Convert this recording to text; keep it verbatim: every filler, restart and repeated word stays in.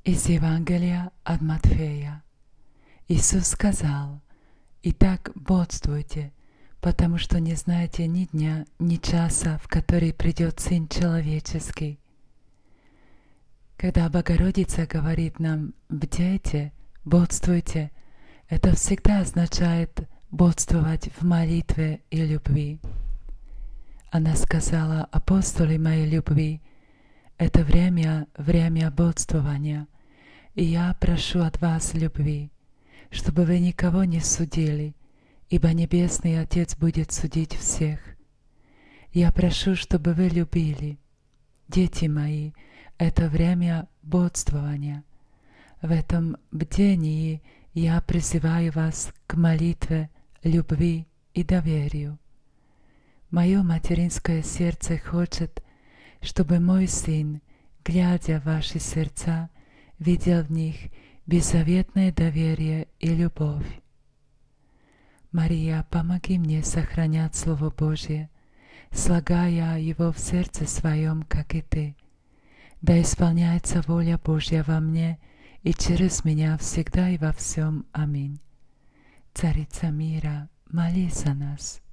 Из Евангелия от Матфея. Иисус сказал: «Итак, бодствуйте, потому что не знаете ни дня, ни часа, в который придет Сын Человеческий». Когда Богородица говорит нам «бдейте», «бодствуйте», это всегда означает бодствовать в молитве и любви. Она сказала: «Апостолы моей любви, это время, время бодствования, и я прошу от вас любви, чтобы вы никого не судили, ибо Небесный Отец будет судить всех. Я прошу, чтобы вы любили. Дети мои, это время бодствования. В этом бдении я призываю вас к молитве, любви и доверию. Мое материнское сердце хочет, чтобы мой сын, глядя в ваши сердца, видел в них беззаветное доверие и любовь. Мария, помоги мне сохранять Слово Божье, слагая его в сердце своем, как и Ты. Да исполняется воля Божья во мне и через меня всегда и во всем. Аминь. Царица мира, молись за нас.